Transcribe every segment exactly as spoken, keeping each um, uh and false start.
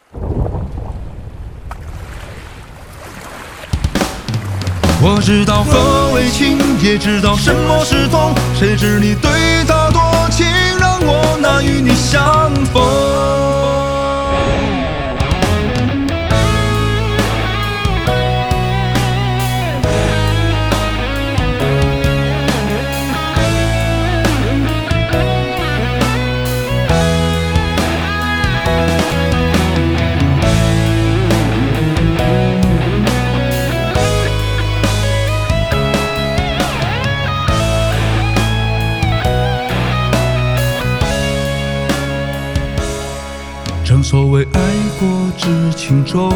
我知道何为情，也知道什么是痛，谁知你对他多情，让我难与你相逢。正所谓爱过知情重，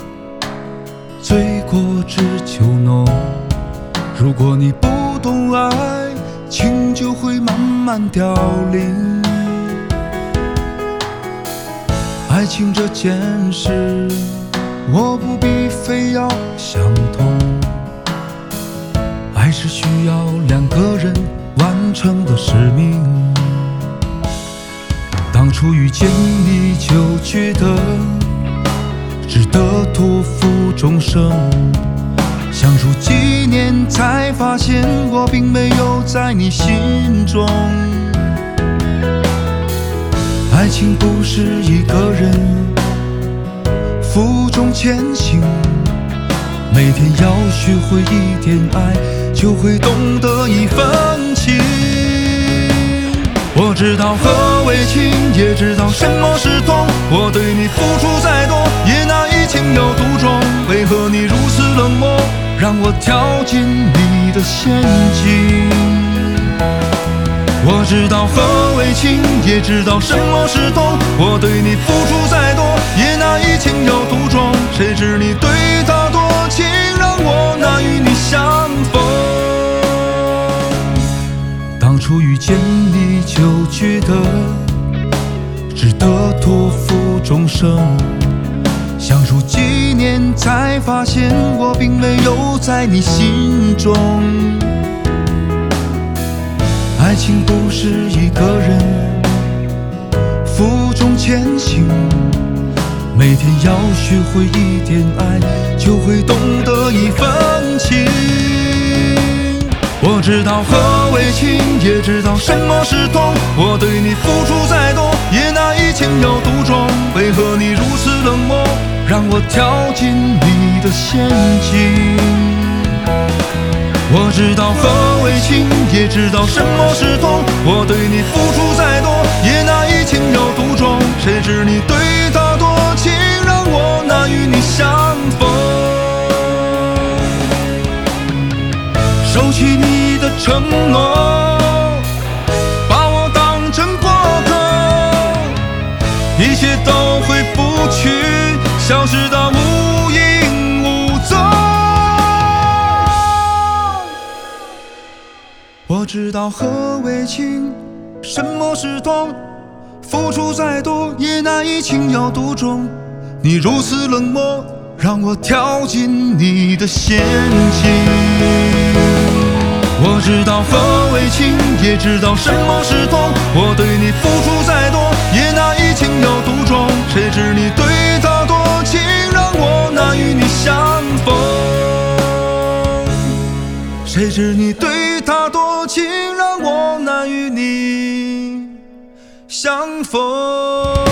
醉过知酒浓。如果你不懂爱情，就会慢慢凋零。爱情这件事，我不必非要相同。爱是需要两个人完成的使命。当初遇见你就觉得值得托付终生，相处几年才发现我并没有在你心中。爱情不是一个人负重前行，每天要学会一点爱，就会懂得一份情。我知道何为情，也知道什么是痛。我对你付出再多，也难以情有独钟。为何你如此冷漠，让我跳进你的陷阱？我知道何为情，也知道什么是痛。我对你付出再多，也难以情有独钟。谁知你对他多情，让我难与你相逢。当初遇见你就觉得值得托付终生，相处几年才发现我并没有在你心中。爱情不是一个人负重前行，每天要学会一点爱，就会懂得一份情。我知道何为情，也知道什么是痛。我对你付出再多，也难以情有独钟。为何你如此冷漠，让我跳进你的陷阱？我知道何为情，也知道什么是痛。我对你付出再多，也难以情有独钟。谁知你对他多情，让我难与你相逢。收起你的承诺，把我当成过客，一切都回不去，消失得无影无踪。我知道何为情，什么是痛，付出再多也难以情有独钟。你如此冷漠，让我跳进你的陷阱。我知道何为情，也知道什么是痛。我对你付出再多，也难以情有独钟。谁知你对他多情，让我难与你相逢。谁知你对他多情，让我难与你相逢。